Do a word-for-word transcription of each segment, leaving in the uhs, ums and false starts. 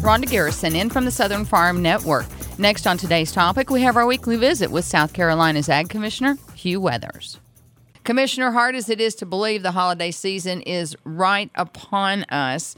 Rhonda Garrison in from the Southern Farm Network. Next on today's topic, we have our weekly visit with South Carolina's Ag Commissioner, Hugh Weathers. Commissioner, hard as it is to believe the holiday season is right upon us.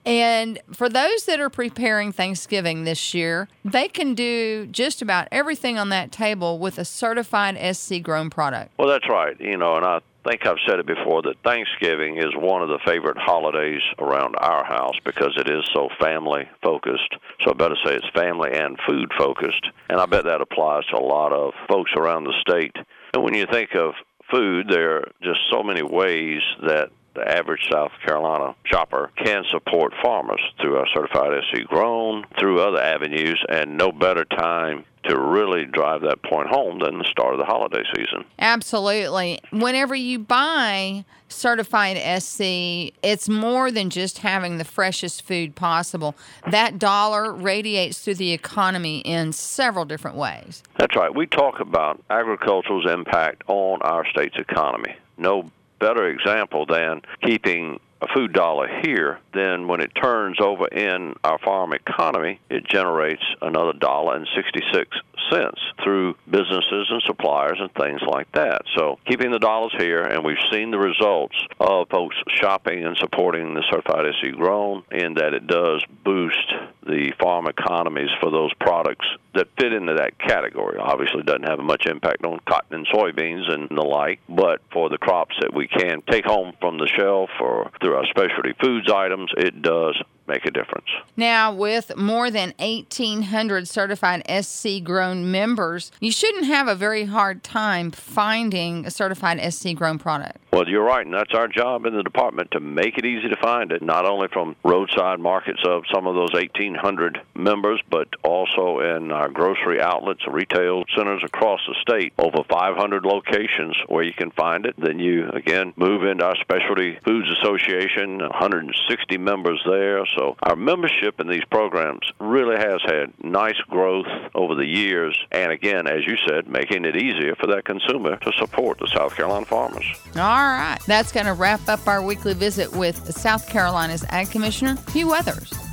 And for those that are preparing Thanksgiving this year, they can do just about everything on that table with a certified S C grown product. Well, that's right. You know, and I think I've said it before that Thanksgiving is one of the favorite holidays around our house because it is so family-focused. So I better say it's family and food-focused. And I bet that applies to a lot of folks around the state. And when you think of food, there are just so many ways that the average South Carolina shopper can support farmers through our certified S C grown, through other avenues, and no better time to really drive that point home than the start of the holiday season. Absolutely. Whenever you buy certified S C, it's more than just having the freshest food possible. That dollar radiates through the economy in several different ways. That's right. We talk about agriculture's impact on our state's economy. No better example than keeping a food dollar here, then when it turns over in our farm economy, it generates another dollar and sixty-six cents through businesses and suppliers and things like that. So keeping the dollars here, and we've seen the results of folks shopping and supporting the certified S C grown, in that it does boost the farm economies for those products that fit into that category. Obviously, it doesn't have much impact on cotton and soybeans and the like, but for the crops that we can take home from the shelf or through our specialty foods items, it does make a difference. Now, with more than eighteen hundred certified S C grown members, you shouldn't have a very hard time finding a certified S C grown product. Well, you're right, and that's our job in the department, to make it easy to find it, not only from roadside markets of some of those eighteen hundred members, but also in our grocery outlets, retail centers across the state, over five hundred locations where you can find it. Then you, again, move into our Specialty Foods Association, one hundred sixty members there. So our membership in these programs really has had nice growth over the years, and again, as you said, making it easier for that consumer to support the South Carolina farmers. All right. That's going to wrap up our weekly visit with South Carolina's Ag Commissioner, Hugh Weathers.